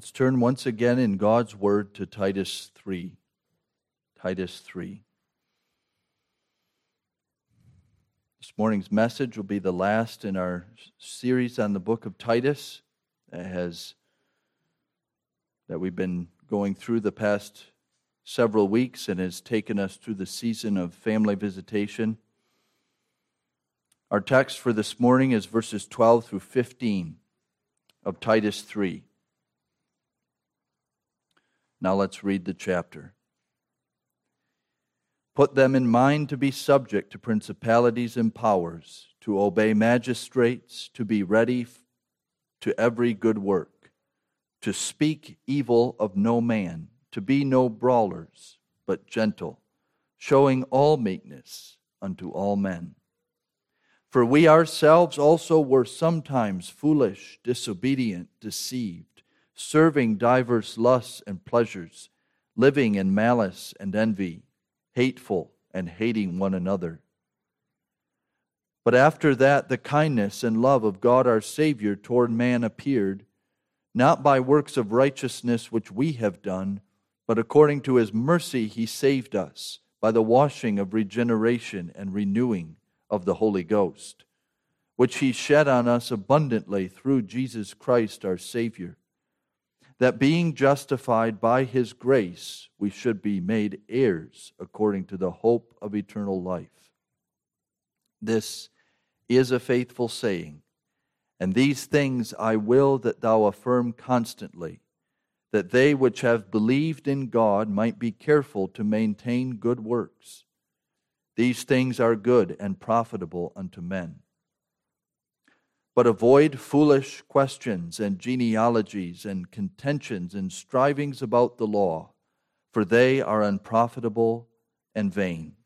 Let's turn once again in God's Word to Titus 3. Titus 3. This morning's message will be the last in our series on the book of Titus that we've been going through the past several weeks and has taken us through the season of family visitation. Our text for this morning is verses 12 through 15 of Titus 3. Now let's read the chapter. Put them in mind to be subject to principalities and powers, to obey magistrates, to be ready to every good work, to speak evil of no man, to be no brawlers, but gentle, showing all meekness unto all men. For we ourselves also were sometimes foolish, disobedient, deceived, serving divers lusts and pleasures, living in malice and envy, hateful and hating one another. But after that the kindness and love of God our Savior toward man appeared, not by works of righteousness which we have done, but according to His mercy He saved us, by the washing of regeneration and renewing of the Holy Ghost, which He shed on us abundantly through Jesus Christ our Savior, that being justified by His grace, we should be made heirs according to the hope of eternal life. This is a faithful saying, and these things I will that thou affirm constantly, that they which have believed in God might be careful to maintain good works. These things are good and profitable unto men. But avoid foolish questions and genealogies and contentions and strivings about the law, for they are unprofitable and vain.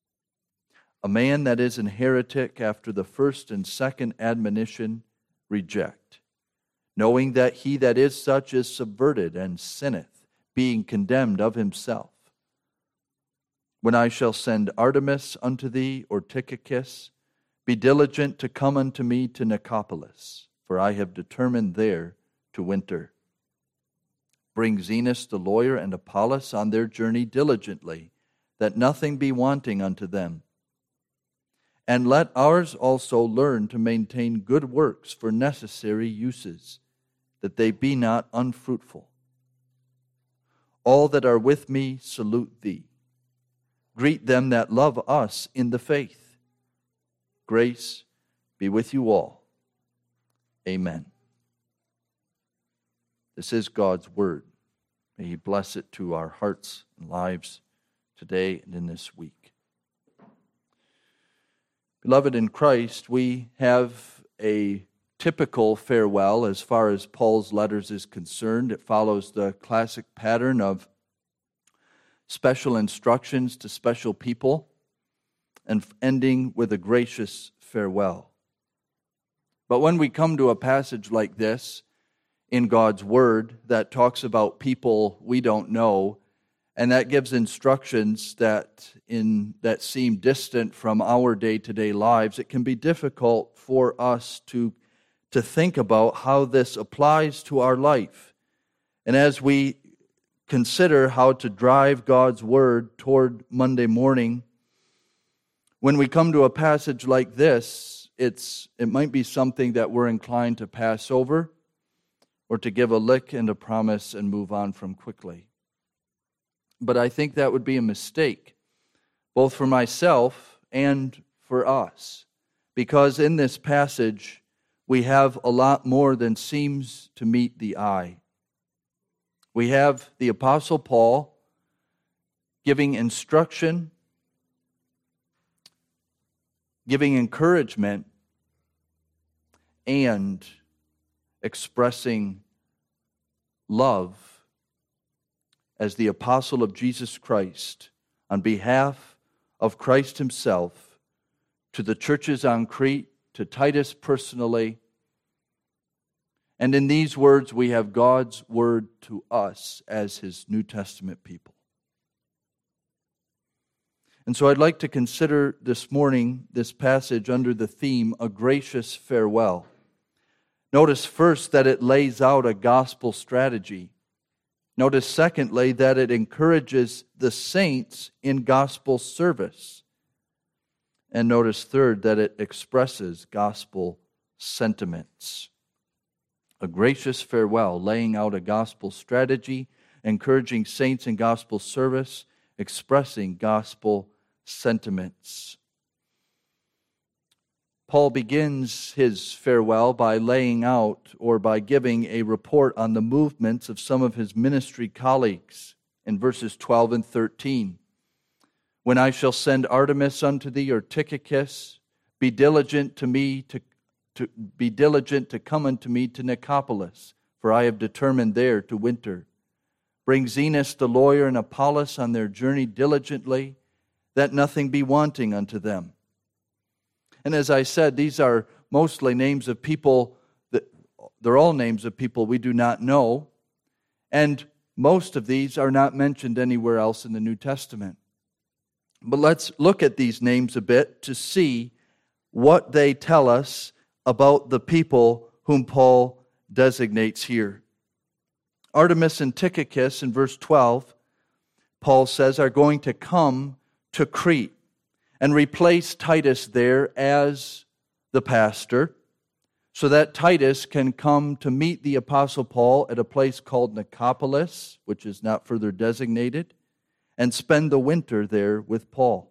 A man that is an heretic after the first and second admonition reject, knowing that he that is such is subverted and sinneth, being condemned of himself. When I shall send Artemas unto thee, or Tychicus, be diligent to come unto me to Nicopolis, for I have determined there to winter. Bring Zenas the lawyer and Apollos on their journey diligently, that nothing be wanting unto them. And let ours also learn to maintain good works for necessary uses, that they be not unfruitful. All that are with me salute thee. Greet them that love us in the faith. Grace be with you all. Amen. This is God's word. May He bless it to our hearts and lives today and in this week. Beloved in Christ, we have a typical farewell as far as Paul's letters is concerned. It follows the classic pattern of special instructions to special people, and ending with a gracious farewell. But when we come to a passage like this in God's Word that talks about people we don't know, and that gives instructions that seem distant from our day-to-day lives, it can be difficult for us to think about how this applies to our life. And as we consider how to drive God's Word toward Monday morning, when we come to a passage like this, it might be something that we're inclined to pass over or to give a lick and a promise and move on from quickly. But I think that would be a mistake, both for myself and for us, because in this passage we have a lot more than seems to meet the eye. We have the Apostle Paul giving instruction, giving encouragement, and expressing love as the apostle of Jesus Christ on behalf of Christ Himself to the churches on Crete, to Titus personally. And in these words, we have God's word to us as His New Testament people. And so I'd like to consider this morning this passage under the theme, A Gracious Farewell. Notice first that it lays out a gospel strategy. Notice secondly that it encourages the saints in gospel service. And notice third that it expresses gospel sentiments. A gracious farewell, laying out a gospel strategy, encouraging saints in gospel service, expressing gospel sentiments. Paul begins his farewell by laying out or by giving a report on the movements of some of his ministry colleagues in verses 12 and 13. When I shall send Artemas unto thee, or Tychicus, be diligent to come unto me to Nicopolis, for I have determined there to winter. Bring Zenas the lawyer and Apollos on their journey diligently, that nothing be wanting unto them. And as I said, these are mostly names of people, they're all names of people we do not know, and most of these are not mentioned anywhere else in the New Testament. But let's look at these names a bit to see what they tell us about the people whom Paul designates here. Artemas and Tychicus in verse 12, Paul says, are going to come to Crete and replace Titus there as the pastor, so that Titus can come to meet the Apostle Paul at a place called Nicopolis, which is not further designated, and spend the winter there with Paul.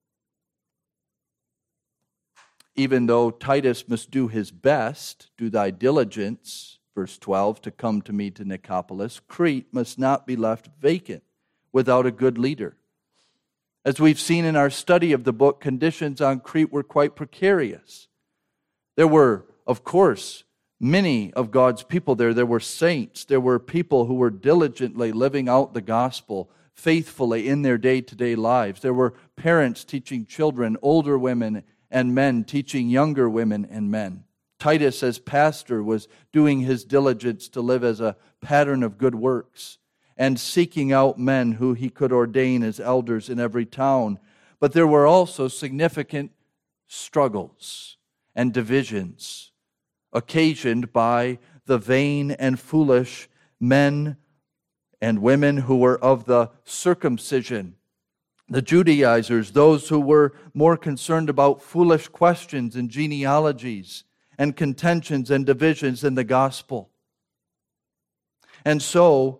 Even though Titus must do his best, do thy diligence, verse 12, to come to me to Nicopolis, Crete must not be left vacant without a good leader. As we've seen in our study of the book, conditions on Crete were quite precarious. There were, of course, many of God's people there. There were saints. There were people who were diligently living out the gospel faithfully in their day-to-day lives. There were parents teaching children, older women and men teaching younger women and men. Titus, as pastor, was doing his diligence to live as a pattern of good works and seeking out men who he could ordain as elders in every town. But there were also significant struggles and divisions occasioned by the vain and foolish men and women who were of the circumcision, the Judaizers, those who were more concerned about foolish questions and genealogies and contentions and divisions than the gospel. And so,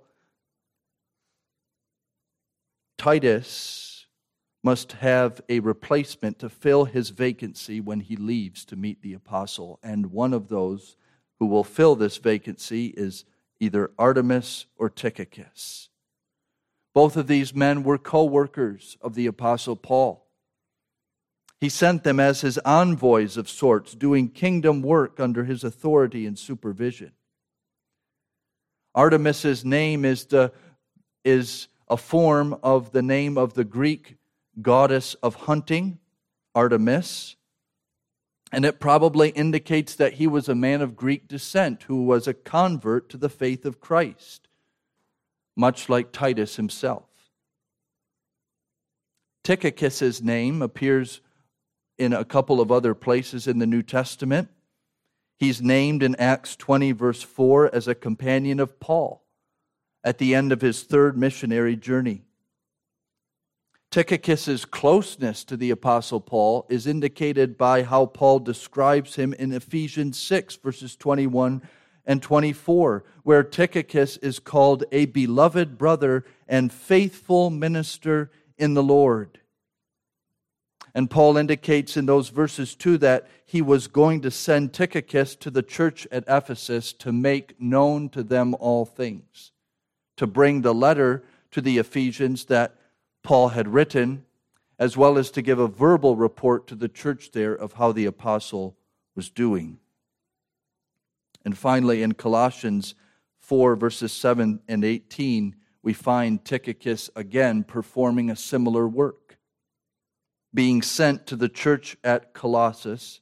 Titus must have a replacement to fill his vacancy when he leaves to meet the apostle. And one of those who will fill this vacancy is either Artemas or Tychicus. Both of these men were co-workers of the Apostle Paul. He sent them as his envoys of sorts, doing kingdom work under his authority and supervision. Artemis's name is a form of the name of the Greek goddess of hunting, Artemis. And it probably indicates that he was a man of Greek descent who was a convert to the faith of Christ, much like Titus himself. Tychicus's name appears in a couple of other places in the New Testament. He's named in Acts 20, verse 4, as a companion of Paul at the end of his third missionary journey. Tychicus's closeness to the Apostle Paul is indicated by how Paul describes him in Ephesians 6, verses 21 and 24, where Tychicus is called a beloved brother and faithful minister in the Lord. And Paul indicates in those verses too that he was going to send Tychicus to the church at Ephesus to make known to them all things, to bring the letter to the Ephesians that Paul had written, as well as to give a verbal report to the church there of how the apostle was doing. And finally, in Colossians 4, verses 7 and 18, we find Tychicus again performing a similar work, being sent to the church at Colossae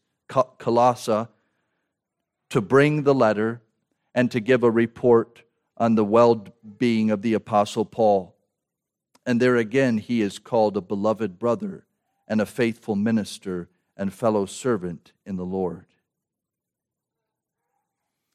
to bring the letter and to give a report on the well-being of the Apostle Paul. And there again he is called a beloved brother and a faithful minister and fellow servant in the Lord.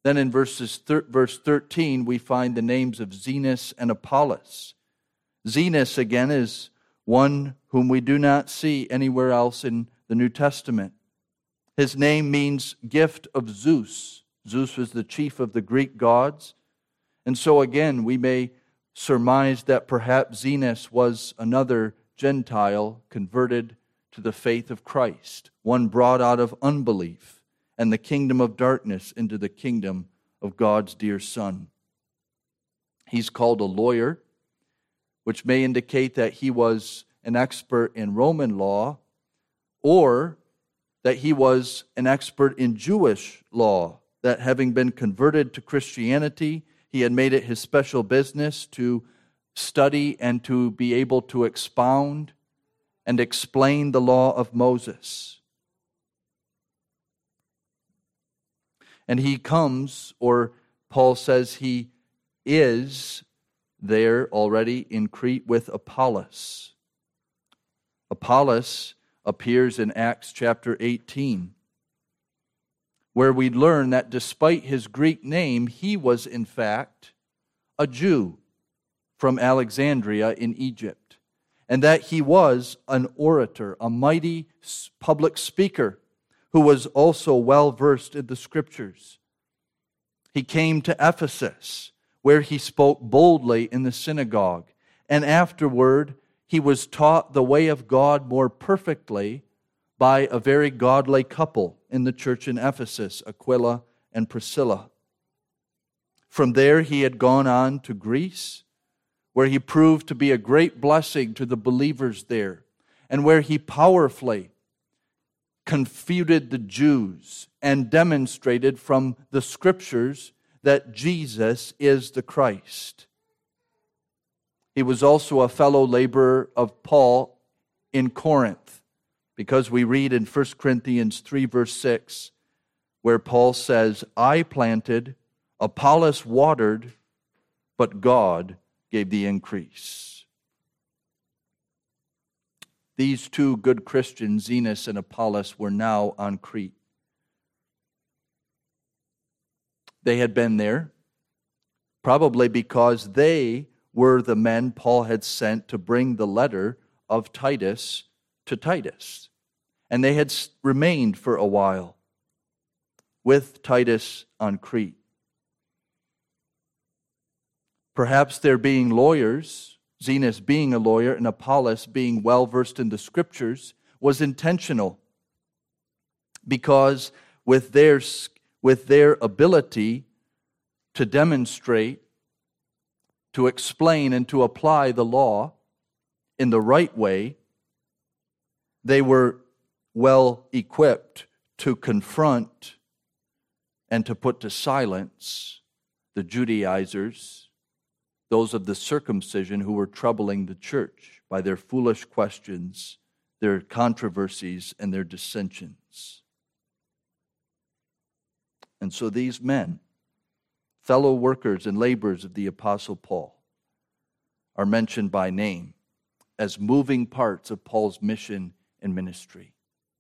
Then in verse 13, we find the names of Zenos and Apollos. Zenos, again, is one whom we do not see anywhere else in the New Testament. His name means gift of Zeus. Zeus was the chief of the Greek gods. And so again, we may surmise that perhaps Zenos was another Gentile converted to the faith of Christ, one brought out of unbelief and the kingdom of darkness into the kingdom of God's dear Son. He's called a lawyer, which may indicate that he was an expert in Roman law, or that he was an expert in Jewish law, that having been converted to Christianity, he had made it his special business to study and to be able to expound and explain the law of Moses. And he comes, or Paul says he is there already in Crete with Apollos. Apollos appears in Acts chapter 18, where we learn that despite his Greek name, he was in fact a Jew from Alexandria in Egypt, and that he was an orator, a mighty public speaker who was also well versed in the Scriptures. He came to Ephesus, where he spoke boldly in the synagogue, and afterward he was taught the way of God more perfectly by a very godly couple in the church in Ephesus, Aquila and Priscilla. From there he had gone on to Greece, where he proved to be a great blessing to the believers there, and where he powerfully confuted the Jews and demonstrated from the Scriptures that Jesus is the Christ. He was also a fellow laborer of Paul in Corinth, because we read in 1 Corinthians 3 verse 6, where Paul says, I planted, Apollos watered, but God gave the increase. These two good Christians, Zenos and Apollos, were now on Crete. They had been there, probably because they were the men Paul had sent to bring the letter of Titus to Titus. And they had remained for a while with Titus on Crete. Perhaps their being lawyers, Zenos being a lawyer and Apollos being well versed in the Scriptures, was intentional, because with their ability to demonstrate, to explain, and to apply the law in the right way, they were well equipped to confront and to put to silence the Judaizers, those of the circumcision who were troubling the church by their foolish questions, their controversies, and their dissensions. And so these men, fellow workers and laborers of the Apostle Paul, are mentioned by name as moving parts of Paul's mission and ministry.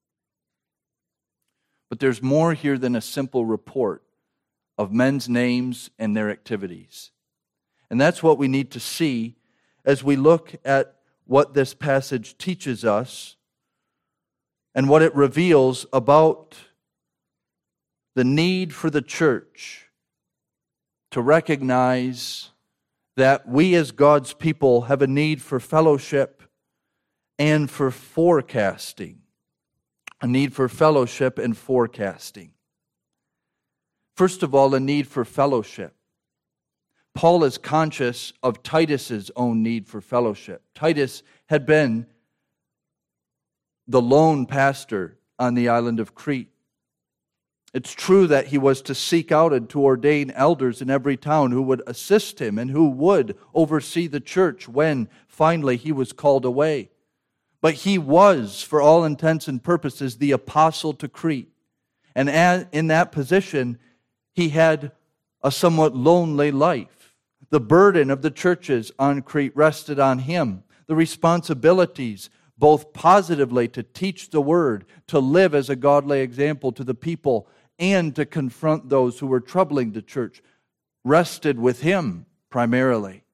But there's more here than a simple report of men's names and their activities. And that's what we need to see as we look at what this passage teaches us and what it reveals about the need for the church to recognize that we as God's people have a need for fellowship and for forecasting. A need for fellowship and forecasting. First of all, a need for fellowship. Paul is conscious of Titus's own need for fellowship. Titus had been the lone pastor on the island of Crete. It's true that he was to seek out and to ordain elders in every town who would assist him and who would oversee the church when finally he was called away. But he was, for all intents and purposes, the apostle to Crete. And in that position, he had a somewhat lonely life. The burden of the churches on Crete rested on him. The responsibilities, both positively to teach the word, to live as a godly example to the people, and to confront those who were troubling the church, rested with him primarily.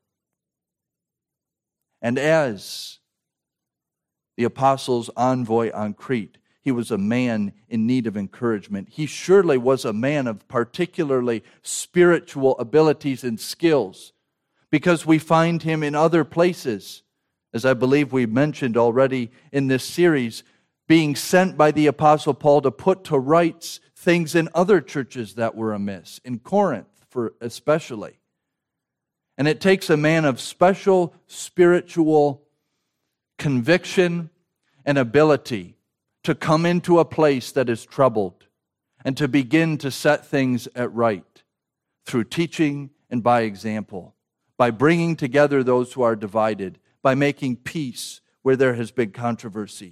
And as the apostles' envoy on Crete, he was a man in need of encouragement. He surely was a man of particularly spiritual abilities and skills, because we find him in other places, as I believe we mentioned already in this series, being sent by the Apostle Paul to put to rights things in other churches that were amiss, in Corinth especially. And it takes a man of special spiritual conviction and ability to come into a place that is troubled and to begin to set things at right through teaching and by example, by bringing together those who are divided, by making peace where there has been controversy.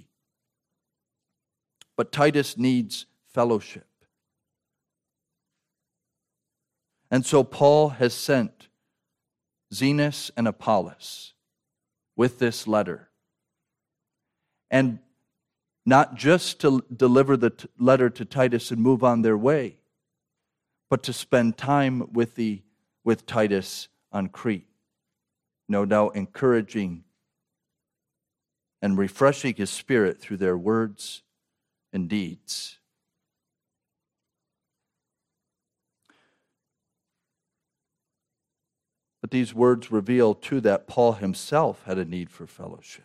But Titus needs fellowship. And so Paul has sent Zenas and Apollos with this letter. And not just to deliver the letter to Titus and move on their way, but to spend time with Titus on Crete. No doubt encouraging and refreshing his spirit through their words and deeds. But these words reveal, too, that Paul himself had a need for fellowship.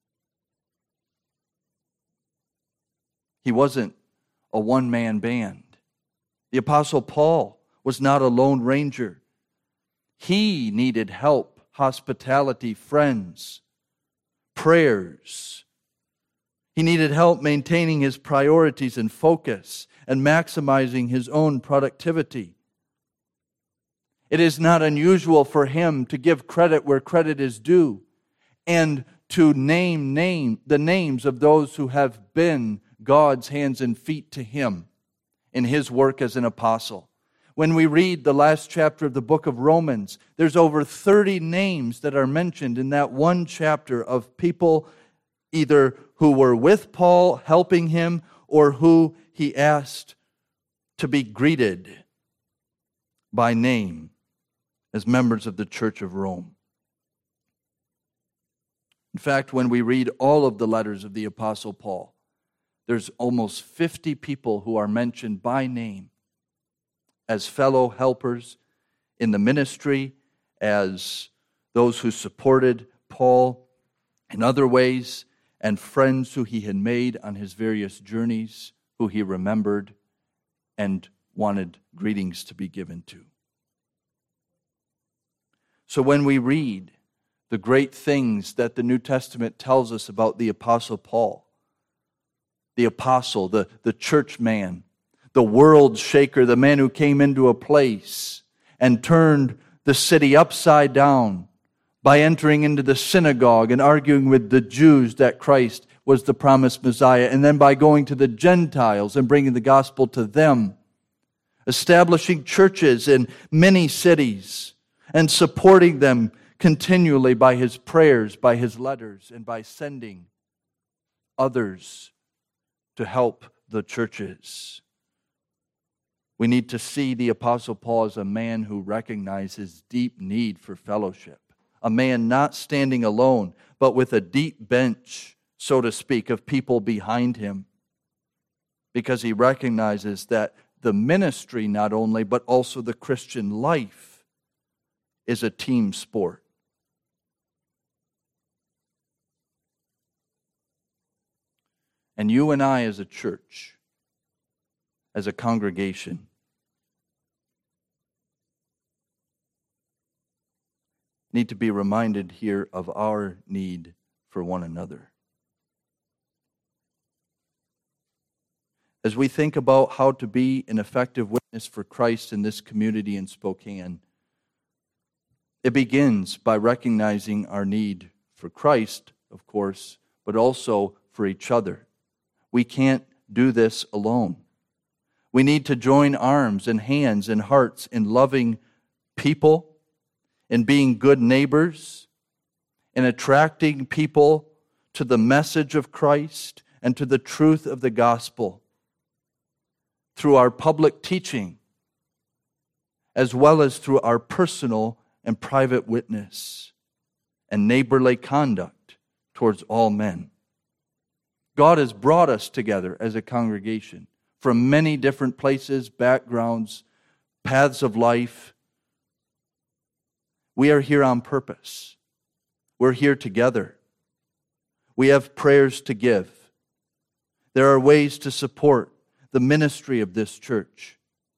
He wasn't a one-man band. The Apostle Paul was not a lone ranger. He needed help, hospitality, friends, prayers. He needed help maintaining his priorities and focus and maximizing his own productivity. It is not unusual for him to give credit where credit is due and to name the names of those who have been God's hands and feet to him in his work as an apostle. When we read the last chapter of the book of Romans, there's over 30 names that are mentioned in that one chapter of people either who were with Paul helping him or who he asked to be greeted by name as members of the Church of Rome. In fact, when we read all of the letters of the Apostle Paul, there's almost 50 people who are mentioned by name as fellow helpers in the ministry, as those who supported Paul in other ways, and friends who he had made on his various journeys, who he remembered and wanted greetings to be given to. So when we read the great things that the New Testament tells us about the Apostle Paul, the apostle, the church man, the world shaker, the man who came into a place and turned the city upside down by entering into the synagogue and arguing with the Jews that Christ was the promised Messiah, and then by going to the Gentiles and bringing the gospel to them, establishing churches in many cities, and supporting them continually by his prayers, by his letters, and by sending others to help the churches. We need to see the Apostle Paul as a man who recognizes deep need for fellowship. A man not standing alone, but with a deep bench, so to speak, of people behind him. Because he recognizes that the ministry not only, but also the Christian life is a team sport. And you and I as a church, as a congregation, need to be reminded here of our need for one another. As we think about how to be an effective witness for Christ in this community in Spokane, it begins by recognizing our need for Christ, of course, but also for each other. We can't do this alone. We need to join arms and hands and hearts in loving people, in being good neighbors, in attracting people to the message of Christ and to the truth of the gospel. through our public teaching, as well as through our personal and private witness and neighborly conduct towards all men. God has brought us together as a congregation from many different places, backgrounds, paths of life. We are here on purpose. We're here together. We have prayers to give. There are ways to support the ministry of this church.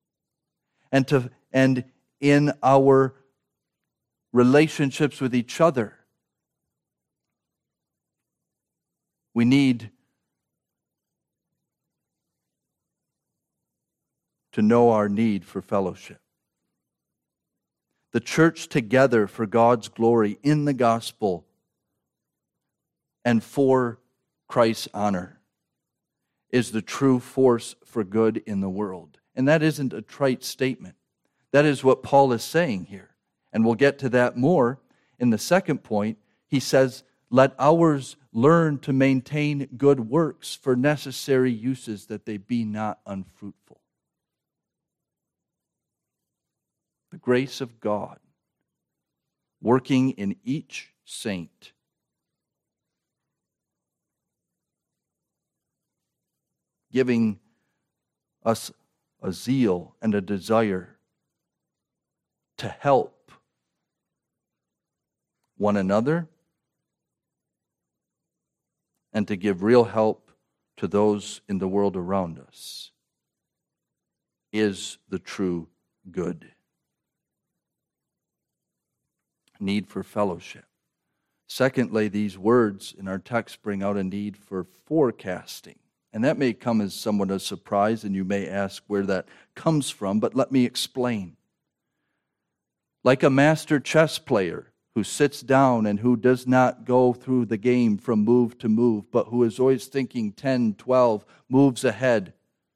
And in our relationships with each other, we need to know our need for fellowship. The church together for God's glory in the gospel and for Christ's honor is the true force for good in the world. And that isn't a trite statement. That is what Paul is saying here. And we'll get to that more in the second point. He says, let ours learn to maintain good works for necessary uses, that they be not unfruitful. The grace of God working in each saint giving us a zeal and a desire to help one another and to give real help to those in the world around us is the true good. Need for fellowship. Secondly, these words in our text bring out a need for forecasting. And that may come as somewhat a surprise, and you may ask where that comes from, but let me explain. Like a master chess player who sits down and who does not go through the game from move to move, but who is always thinking 10, 12 moves ahead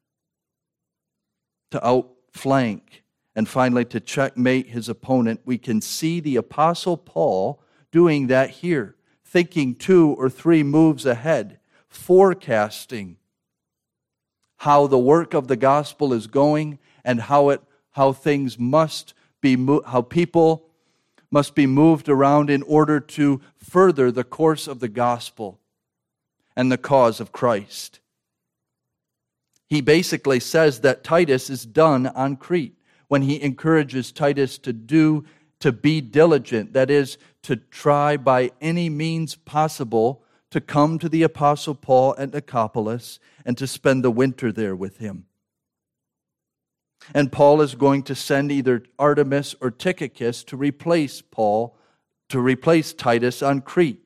to outflank and finally to checkmate his opponent, we can see the Apostle Paul doing that here, thinking 2 or 3 moves ahead, forecasting how the work of the gospel is going and how things must be, how people must be moved around in order to further the course of the gospel and the cause of Christ. He basically says that Titus is done on Crete when he encourages Titus to be diligent, that is, to try by any means possible to come to the Apostle Paul at Nicopolis and to spend the winter there with him. And Paul is going to send either Artemas or Tychicus to replace Titus on Crete.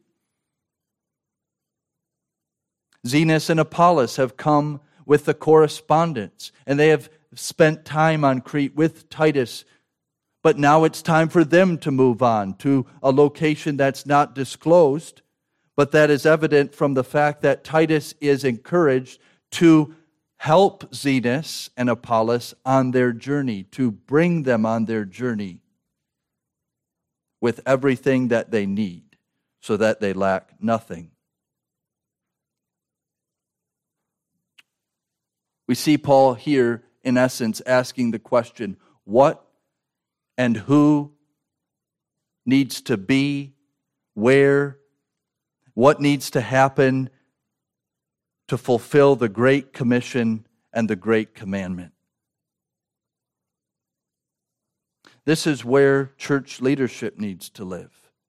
Zenas and Apollos have come with the correspondence, and they have spent time on Crete with Titus, but now it's time for them to move on to a location that's not disclosed, but that is evident from the fact that Titus is encouraged to help Zenas and Apollos on their journey, to bring them on their journey with everything that they need so that they lack nothing. We see Paul here, in essence, asking the question, what and who needs to be, where, what needs to happen to fulfill the Great Commission and the Great Commandment. This is where church leadership needs to live.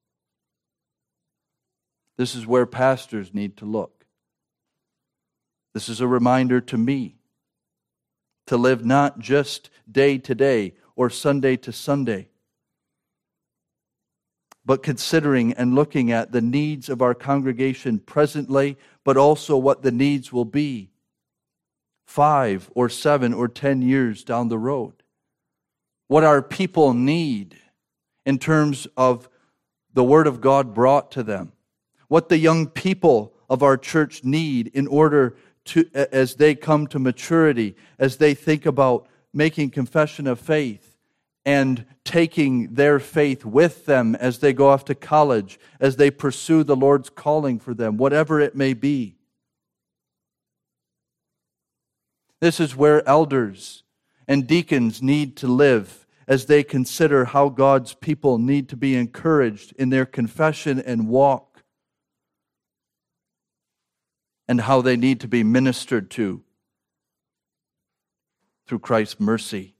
This is where pastors need to look. This is a reminder to me to live not just day to day or Sunday to Sunday, but considering and looking at the needs of our congregation presently, but also what the needs will be 5 or 7 or 10 years down the road. What our people need in terms of the Word of God brought to them. What the young people of our church need in order to, as they come to maturity, as they think about making confession of faith and taking their faith with them as they go off to college, as they pursue the Lord's calling for them, whatever it may be. This is where elders and deacons need to live as they consider how God's people need to be encouraged in their confession and walk, and how they need to be ministered to through Christ's mercy.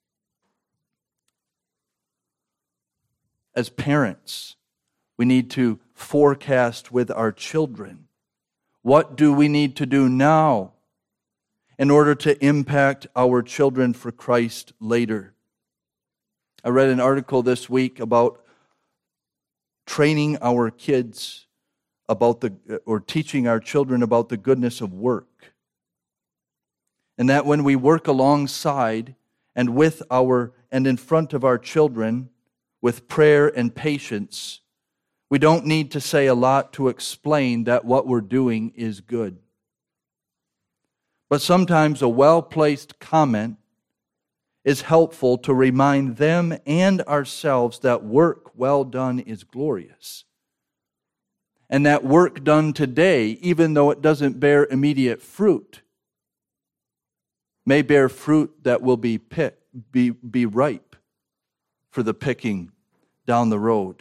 As parents, we need to forecast with our children. What do we need to do now in order to impact our children for Christ later? I read an article this week about training our kids or teaching our children about the goodness of work. And that when we work alongside and with and in front of our children with prayer and patience, we don't need to say a lot to explain that what we're doing is good. But sometimes a well-placed comment is helpful to remind them and ourselves that work well done is glorious. And that work done today, even though it doesn't bear immediate fruit, may bear fruit that will be ripe for the picking down the road.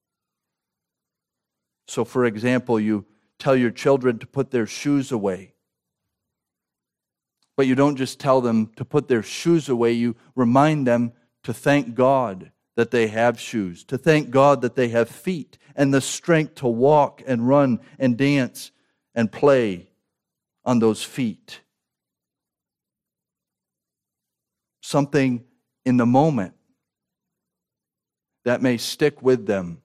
So, for example, you tell your children to put their shoes away. But you don't just tell them to put their shoes away, you remind them to thank God that they have shoes, to thank God that they have feet and the strength to walk and run and dance and play on those feet. Something in the moment that may stick with them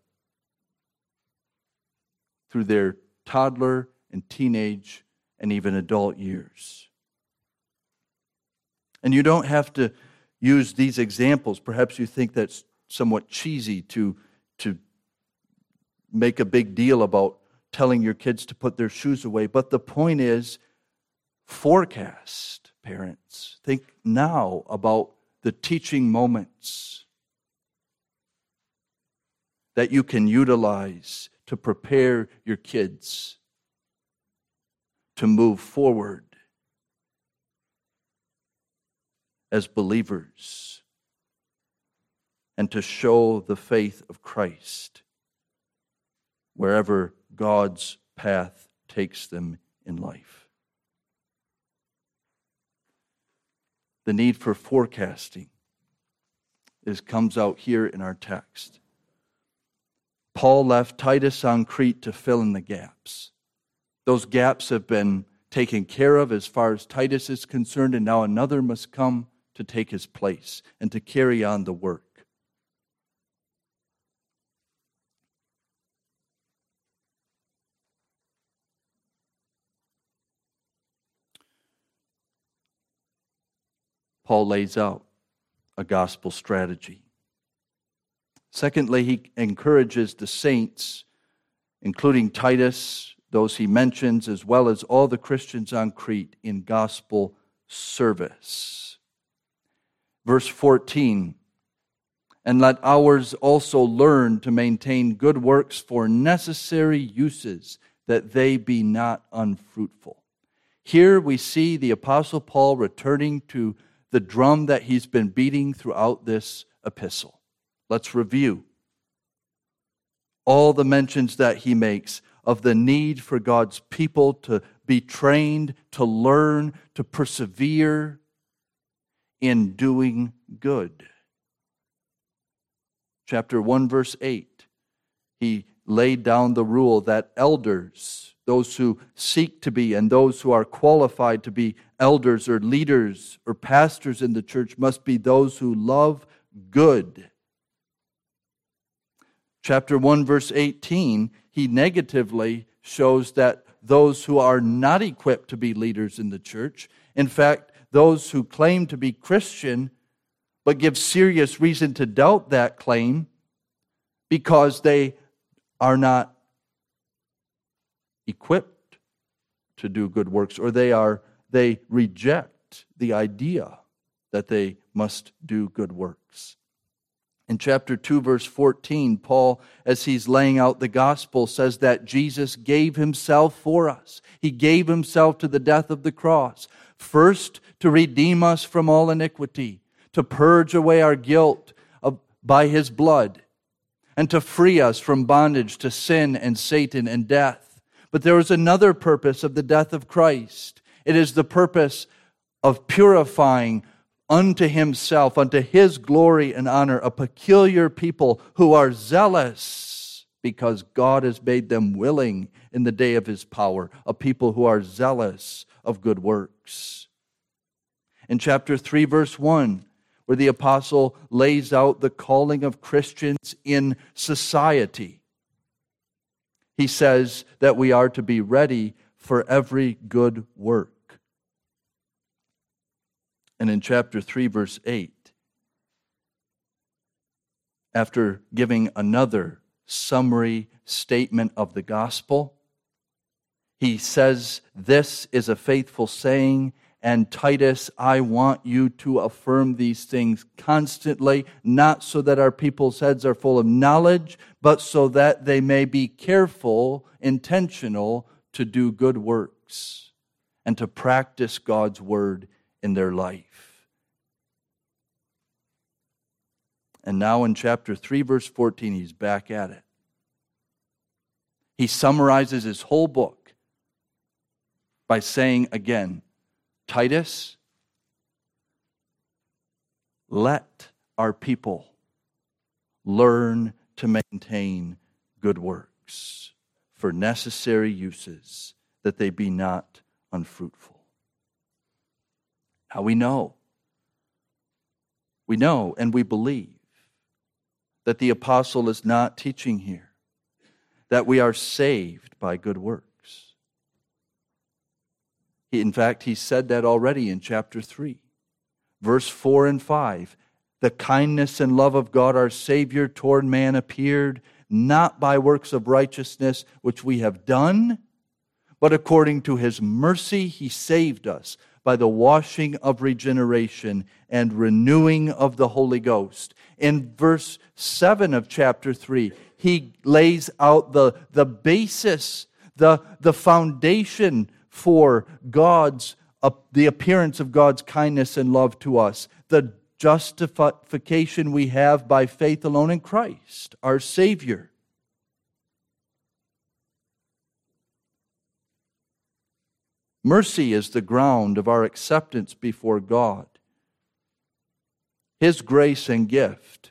through their toddler and teenage and even adult years. And you don't have to use these examples. Perhaps you think that's somewhat cheesy to make a big deal about telling your kids to put their shoes away. But the point is, forecast, parents. Think now about the teaching moments that you can utilize to prepare your kids to move forward as believers and to show the faith of Christ wherever God's path takes them in life. The need for forecasting comes out here in our text. Paul left Titus on Crete to fill in the gaps. Those gaps have been taken care of as far as Titus is concerned, and now another must come to take his place and to carry on the work. Paul lays out a gospel strategy. Secondly, he encourages the saints, including Titus, those he mentions, as well as all the Christians on Crete, in gospel service. Verse 14, and let ours also learn to maintain good works for necessary uses, that they be not unfruitful. Here we see the Apostle Paul returning to the drum that he's been beating throughout this epistle. Let's review all the mentions that he makes of the need for God's people to be trained, to learn, to persevere in doing good. Chapter 1, verse 8, he laid down the rule that elders, those who seek to be and those who are qualified to be elders or leaders or pastors in the church, must be those who love good. Chapter 1, verse 18, he negatively shows that those who are not equipped to be leaders in the church, in fact, those who claim to be Christian but give serious reason to doubt that claim because they are not equipped to do good works, or they reject the idea that they must do good works. In chapter 2, verse 14, Paul, as he's laying out the gospel, says that Jesus gave himself for us. He gave himself to the death of the cross. First, to redeem us from all iniquity, to purge away our guilt by his blood, and to free us from bondage to sin and Satan and death. But there is another purpose of the death of Christ. It is the purpose of purifying unto himself, unto his glory and honor, a peculiar people who are zealous because God has made them willing in the day of his power, a people who are zealous of good works. In chapter 3, verse 1, where the apostle lays out the calling of Christians in society, he says that we are to be ready for every good work. And in chapter 3, verse 8, after giving another summary statement of the gospel, he says, "This is a faithful saying, and Titus, I want you to affirm these things constantly, not so that our people's heads are full of knowledge, but so that they may be careful, intentional, to do good works and to practice God's word in their life." And now in chapter 3, verse 14, he's back at it. He summarizes his whole book by saying again, Titus, let our people learn to maintain good works for necessary uses, that they be not unfruitful. Now we know and we believe that the apostle is not teaching here that we are saved by good works. In fact, he said that already in chapter 3, verse 4 and 5. The kindness and love of God our Savior toward man appeared, not by works of righteousness which we have done, but according to his mercy he saved us by the washing of regeneration and renewing of the Holy Ghost. In verse 7 of chapter 3, he lays out the basis, the foundation for the appearance of God's kindness and love to us, the justification we have by faith alone in Christ, our Savior. Mercy is the ground of our acceptance before God. His grace and gift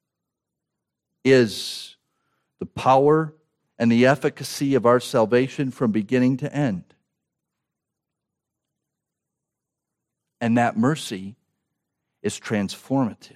is the power and the efficacy of our salvation from beginning to end. And that mercy is transformative.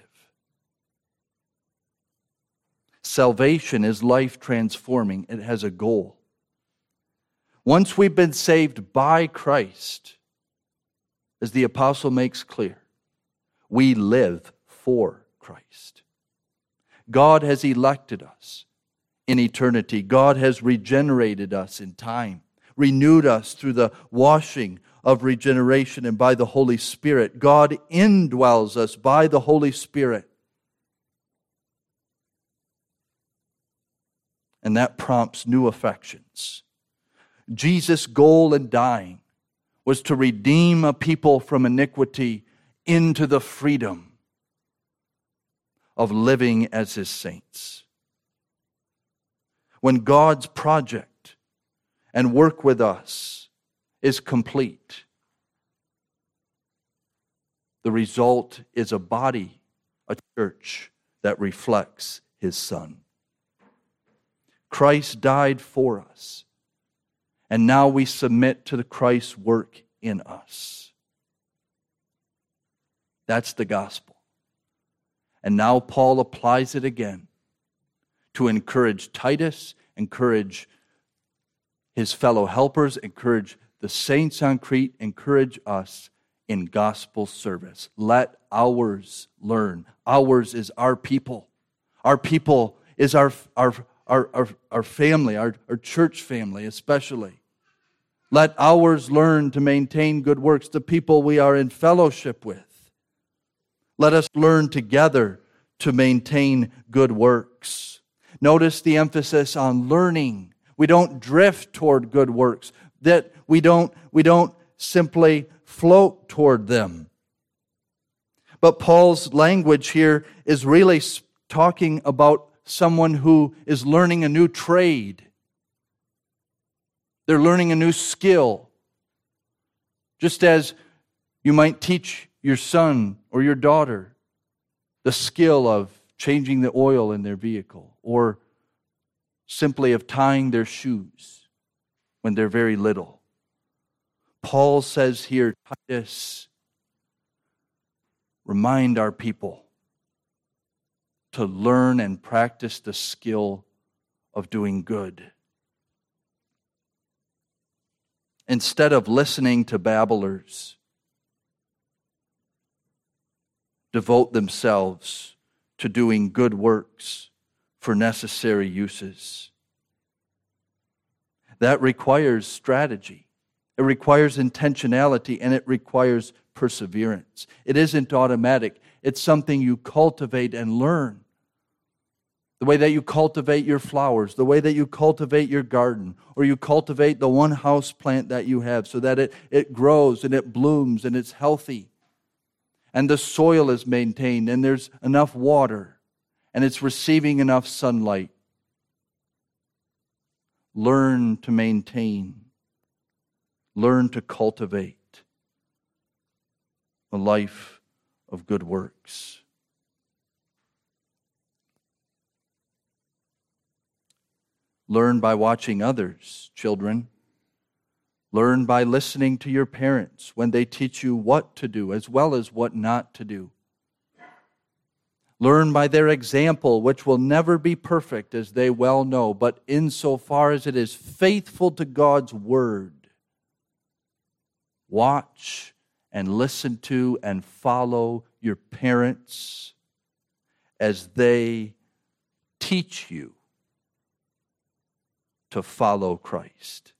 Salvation is life transforming. It has a goal. Once we've been saved by Christ, as the apostle makes clear, we live for Christ. God has elected us in eternity. God has regenerated us in time, renewed us through the washing of regeneration and by the Holy Spirit. God indwells us by the Holy Spirit. And that prompts new affections. Jesus' goal in dying was to redeem a people from iniquity into the freedom of living as his saints. When God's project and work with us is complete, the result is a body, a church that reflects his Son. Christ died for us, and now we submit to Christ's work in us. That's the gospel. And now Paul applies it again to encourage Titus, encourage his fellow helpers, encourage the saints on Crete, encourage us in gospel service. Let ours learn. Ours is our people. Our people is our family, our church family especially. Let ours learn to maintain good works, the people we are in fellowship with. Let us learn together to maintain good works. Notice the emphasis on learning. We don't drift toward good works, that we don't simply float toward them. But Paul's language here is really talking about someone who is learning a new trade. They're learning a new skill. Just as you might teach your son or your daughter the skill of changing the oil in their vehicle, or simply of tying their shoes when they're very little. Paul says here, Titus, remind our people to learn and practice the skill of doing good. Instead of listening to babblers, devote themselves to doing good works for necessary uses. That requires strategy. It requires intentionality, and it requires perseverance. It isn't automatic. It's something you cultivate and learn. The way that you cultivate your flowers, the way that you cultivate your garden, or you cultivate the one house plant that you have so that it grows and it blooms and it's healthy. And the soil is maintained and there's enough water and it's receiving enough sunlight. Learn to maintain. Learn to cultivate a life of good works. Learn by watching others, children. Learn by listening to your parents when they teach you what to do as well as what not to do. Learn by their example, which will never be perfect, as they well know, but insofar as it is faithful to God's word. Watch and listen to and follow your parents as they teach you to follow Christ.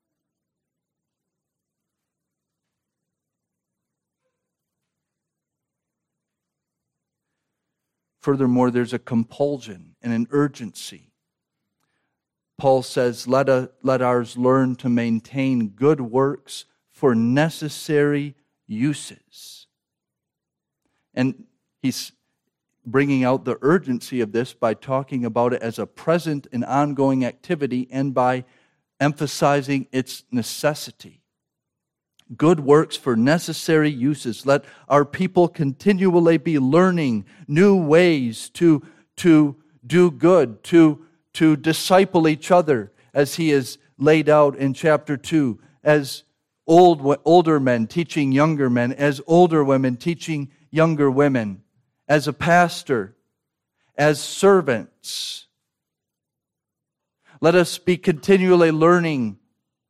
Furthermore, there's a compulsion and an urgency. Paul says, let ours learn to maintain good works for necessary uses. And he's bringing out the urgency of this by talking about it as a present and ongoing activity and by emphasizing its necessity. Good works for necessary uses. Let our people continually be learning new ways to do good, to disciple each other, as he is laid out in chapter 2, as older men teaching younger men, as older women teaching younger women, as a pastor, as servants. Let us be continually learning,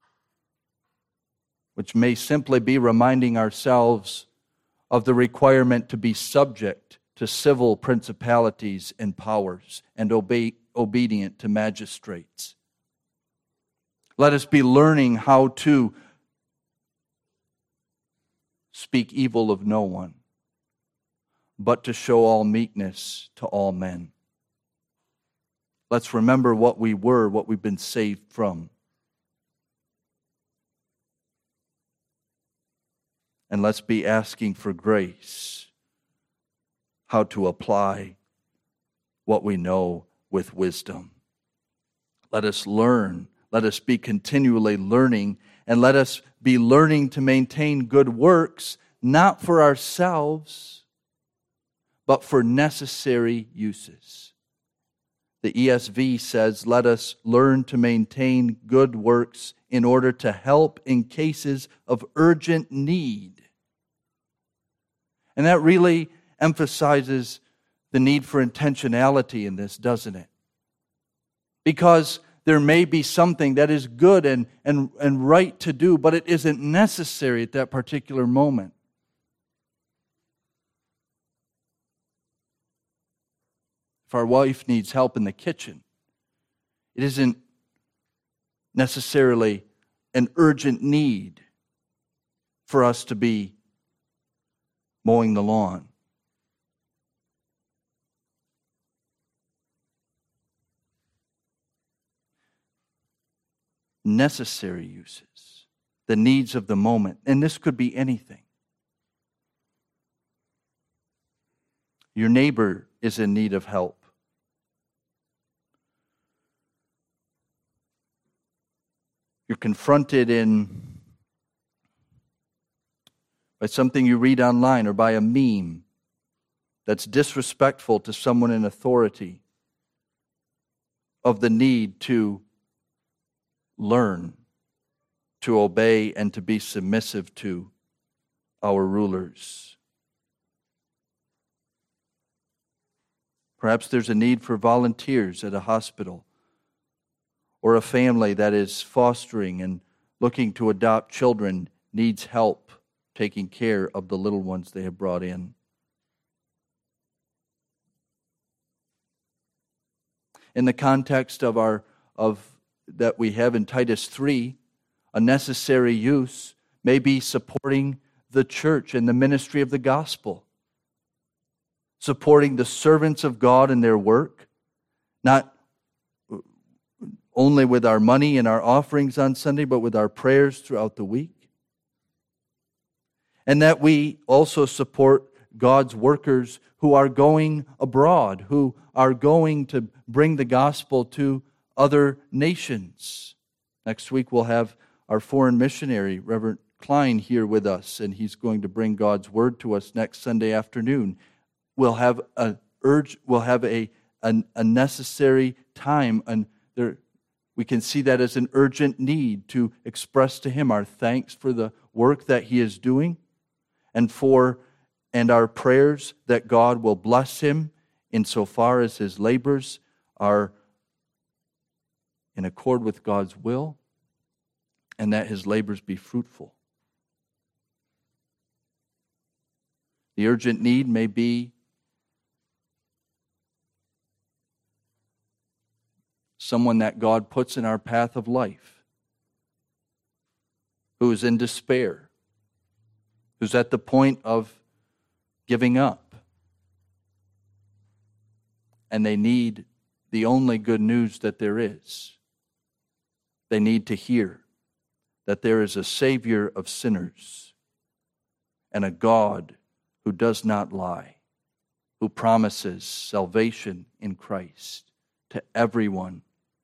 which may simply be reminding ourselves of the requirement to be subject to civil principalities and powers and obedient to magistrates. Let us be learning how to speak evil of no one, but to show all meekness to all men. Let's remember what we were, what we've been saved from. And let's be asking for grace, how to apply what we know with wisdom. Let us learn. Let us be continually learning, and let us be learning to maintain good works, not for ourselves, but for necessary uses. The ESV says, let us learn to maintain good works in order to help in cases of urgent need. And that really emphasizes the need for intentionality in this, doesn't it? Because there may be something that is good and right to do, but it isn't necessary at that particular moment. If our wife needs help in the kitchen, it isn't necessarily an urgent need for us to be mowing the lawn. necessary uses, the needs of the moment. And this could be anything. Your neighbor is in need of help. You're confronted by something you read online or by a meme that's disrespectful to someone in authority, of the need to learn, to obey, and to be submissive to our rulers. Perhaps there's a need for volunteers at a hospital, or a family that is fostering and looking to adopt children needs help taking care of the little ones they have brought in. In the context of that we have in Titus 3, a necessary use may be supporting the church and the ministry of the gospel, supporting the servants of God in their work, not only with our money and our offerings on Sunday, but with our prayers throughout the week. And that we also support God's workers who are going abroad, who are going to bring the gospel to other nations. Next week we'll have our foreign missionary, Reverend Klein, here with us, and he's going to bring God's word to us next Sunday afternoon. We'll have a necessary time, and we can see that as an urgent need to express to Him our thanks for the work that He is doing, and our prayers that God will bless him insofar as his labors are in accord with God's will, and that his labors be fruitful. The urgent need may be someone that God puts in our path of life, who is in despair, who's at the point of giving up, and they need the only good news that there is. They need to hear that there is a Savior of sinners and a God who does not lie, who promises salvation in Christ to everyone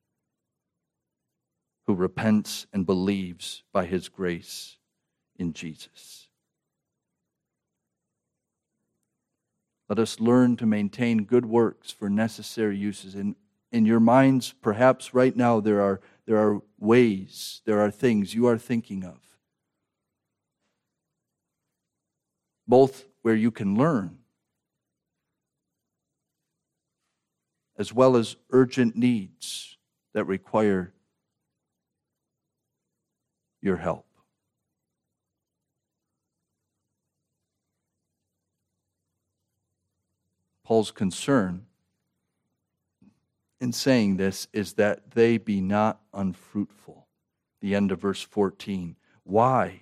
who repents and believes by His grace in Jesus. Let us learn to maintain good works for necessary uses. In your minds, perhaps right now, there are ways, there are things you are thinking of, both where you can learn, as well as urgent needs that require your help. Paul's concern in saying this is that they be not unfruitful. The end of verse 14. Why?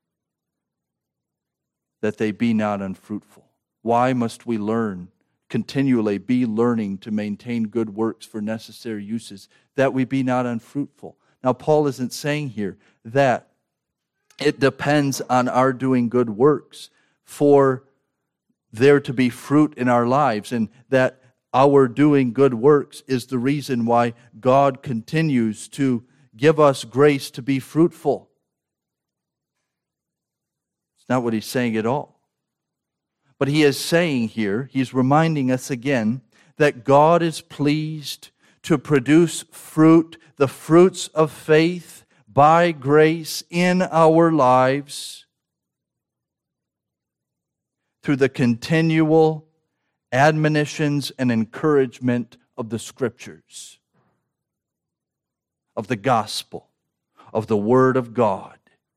That they be not unfruitful. Why must we continually be learning to maintain good works for necessary uses, that we be not unfruitful? Now, Paul isn't saying here that it depends on our doing good works for there to be fruit in our lives, and that our doing good works is the reason why God continues to give us grace to be fruitful. It's not what he's saying at all. But he is saying here, he's reminding us again, that God is pleased to produce fruit, the fruits of faith by grace in our lives, through the continual admonitions and encouragement of the Scriptures, of the gospel, of the Word of God.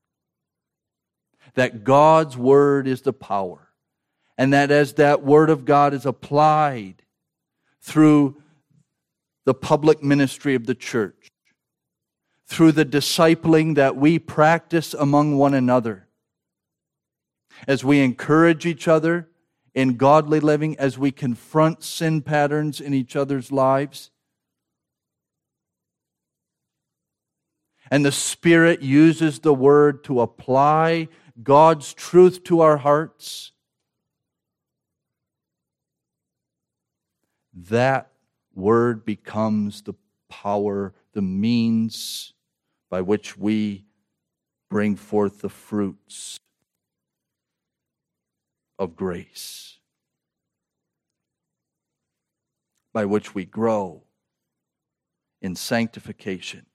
That God's Word is the power, and that as that Word of God is applied through the public ministry of the church, through the discipling that we practice among one another, as we encourage each other in godly living, as we confront sin patterns in each other's lives, and the Spirit uses the Word to apply God's truth to our hearts, that Word becomes the power, the means by which we bring forth the fruits of grace, by which we grow in sanctification.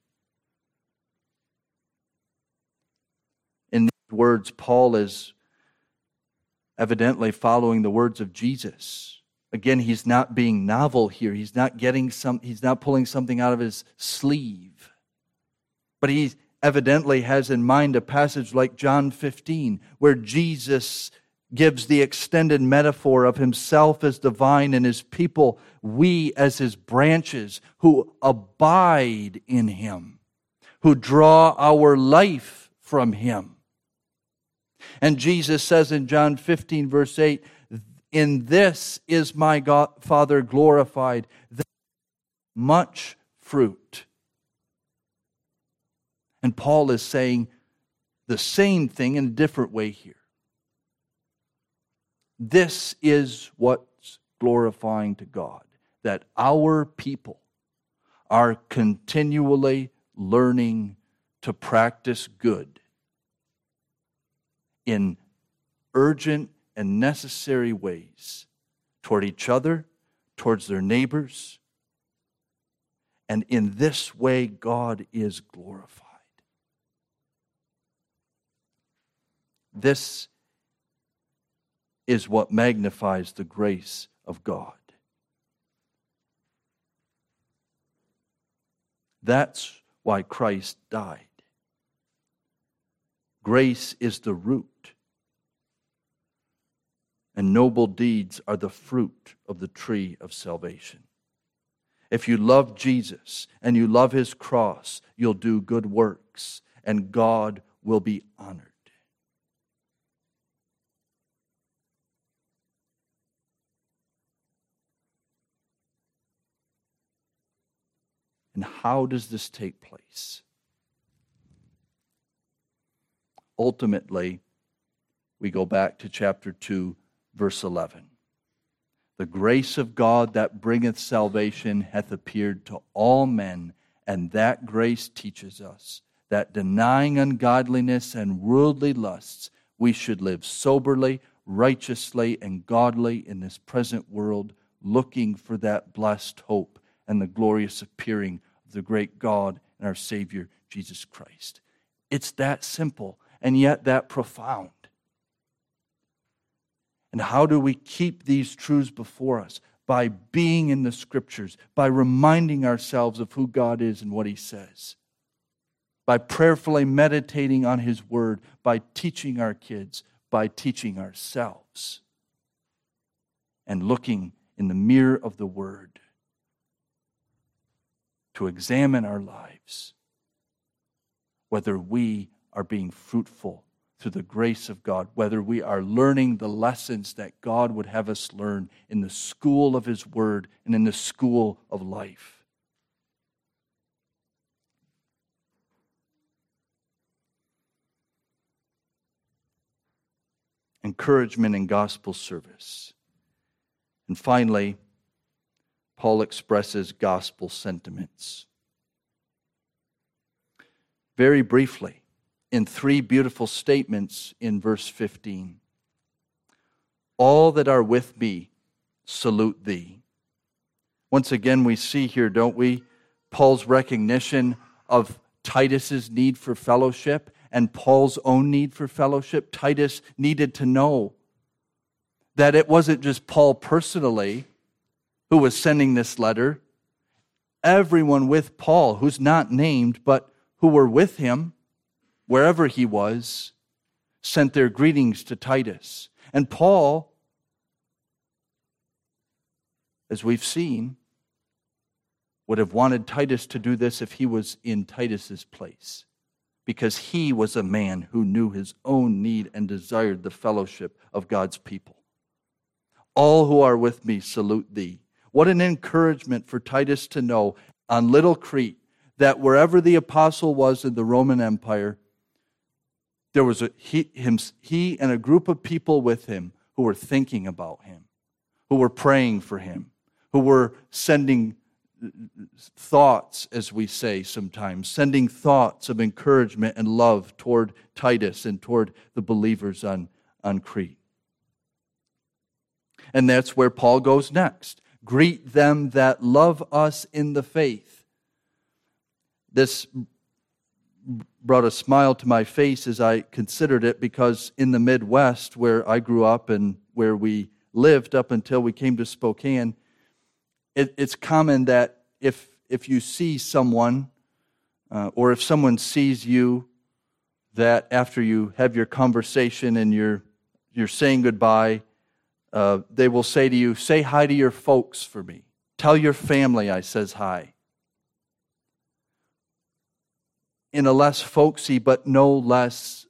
In these words, Paul is evidently following the words of Jesus. Again, he's not being novel here. He's not pulling something out of his sleeve. But he evidently has in mind a passage like John 15, where Jesus gives the extended metaphor of himself as the vine and his people, we as his branches who abide in him, who draw our life from him. And Jesus says in John 15, verse 8, in this is my Father glorified, that much fruit. And Paul is saying the same thing in a different way here. This is what's glorifying to God, that our people are continually learning to practice good in urgent and necessary ways toward each other, towards their neighbors. And in this way, God is glorified. This is what magnifies the grace of God. That's why Christ died. Grace is the root, and noble deeds are the fruit of the tree of salvation. If you love Jesus and you love his cross, you'll do good works, and God will be honored. And how does this take place? Ultimately, we go back to chapter 2, verse 11. The grace of God that bringeth salvation hath appeared to all men, and that grace teaches us that denying ungodliness and worldly lusts, we should live soberly, righteously, and godly in this present world, looking for that blessed hope and the glorious appearing of the great God and our Savior, Jesus Christ. It's that simple, and yet that profound. And how do we keep these truths before us? By being in the Scriptures, by reminding ourselves of who God is and what he says, by prayerfully meditating on his word, by teaching our kids, by teaching ourselves, and looking in the mirror of the word to examine our lives, whether we are being fruitful through the grace of God, whether we are learning the lessons that God would have us learn in the school of his word and in the school of life. Encouragement in gospel service. And finally, Paul expresses gospel sentiments. Very briefly, in 3 beautiful statements in verse 15. All that are with me salute thee. Once again, we see here, don't we, Paul's recognition of Titus's need for fellowship and Paul's own need for fellowship. Titus needed to know that it wasn't just Paul personally who was sending this letter. Everyone with Paul, who's not named, but who were with him, wherever he was, sent their greetings to Titus. And Paul, as we've seen, would have wanted Titus to do this if he was in Titus's place, because he was a man who knew his own need and desired the fellowship of God's people. All who are with me salute thee. What an encouragement for Titus to know on Little Crete that wherever the apostle was in the Roman Empire, there was he and a group of people with him who were thinking about him, who were praying for him, who were sending thoughts, as we say sometimes, sending thoughts of encouragement and love toward Titus and toward the believers on Crete. And that's where Paul goes next. Greet them that love us in the faith. This brought a smile to my face as I considered it, because in the Midwest, where I grew up and where we lived up until we came to Spokane, it's common that if you see someone, or if someone sees you, that after you have your conversation and you're saying goodbye, they will say to you, "Say hi to your folks for me. Tell your family I says hi." In a less folksy but no less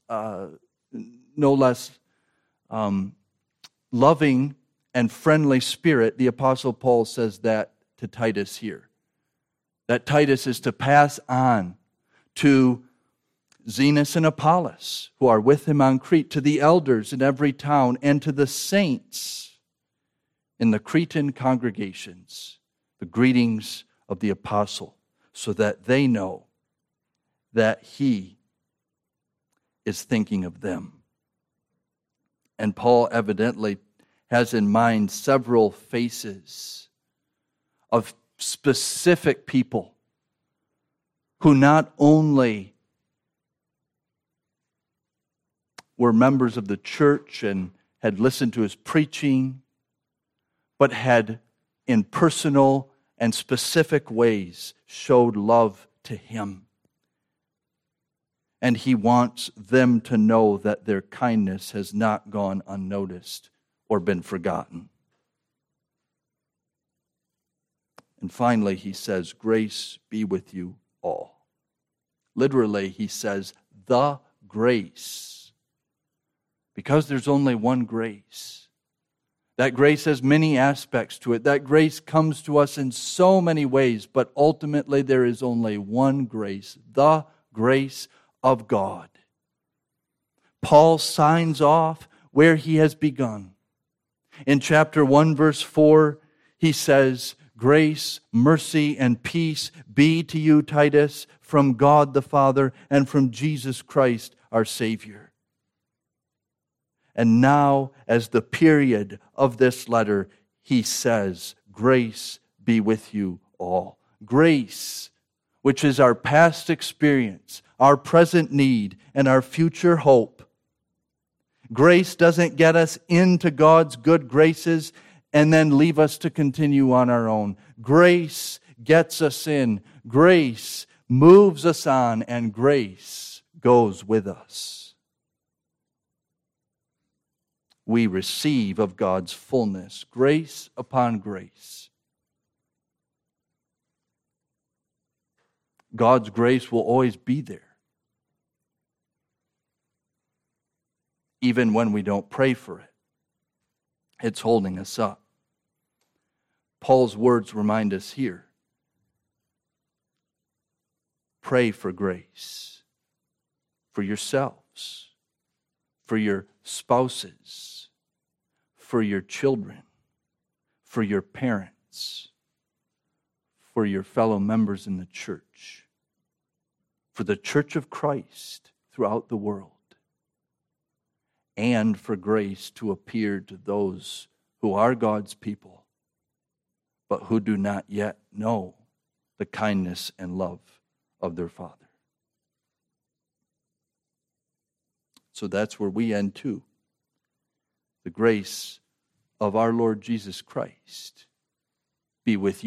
loving and friendly spirit, the Apostle Paul says that to Titus here. That Titus is to pass on to Zenas and Apollos, who are with him on Crete, to the elders in every town, and to the saints in the Cretan congregations, the greetings of the apostle, so that they know that he is thinking of them. And Paul evidently has in mind several faces of specific people who not only were members of the church and had listened to his preaching, but had in personal and specific ways showed love to him. And he wants them to know that their kindness has not gone unnoticed or been forgotten. And finally, he says, "Grace be with you all." Literally, he says, the grace. Because there's only one grace. That grace has many aspects to it. That grace comes to us in so many ways, but ultimately there is only one grace, the grace of God. Paul signs off where he has begun. In chapter 1, verse 4, he says, "Grace, mercy, and peace be to you, Titus, from God the Father and from Jesus Christ our Savior." And now, as the period of this letter, he says, "Grace be with you all." Grace, which is our past experience, our present need, and our future hope. Grace doesn't get us into God's good graces and then leave us to continue on our own. Grace gets us in. Grace moves us on, and grace goes with us. We receive of God's fullness, grace upon grace. God's grace will always be there. Even when we don't pray for it, it's holding us up. Paul's words remind us here. Pray for grace for yourselves, for your spouses, for your children, for your parents, for your fellow members in the church, for the church of Christ throughout the world, and for grace to appear to those who are God's people, but who do not yet know the kindness and love of their Father. So that's where we end too. The grace of our Lord Jesus Christ be with you.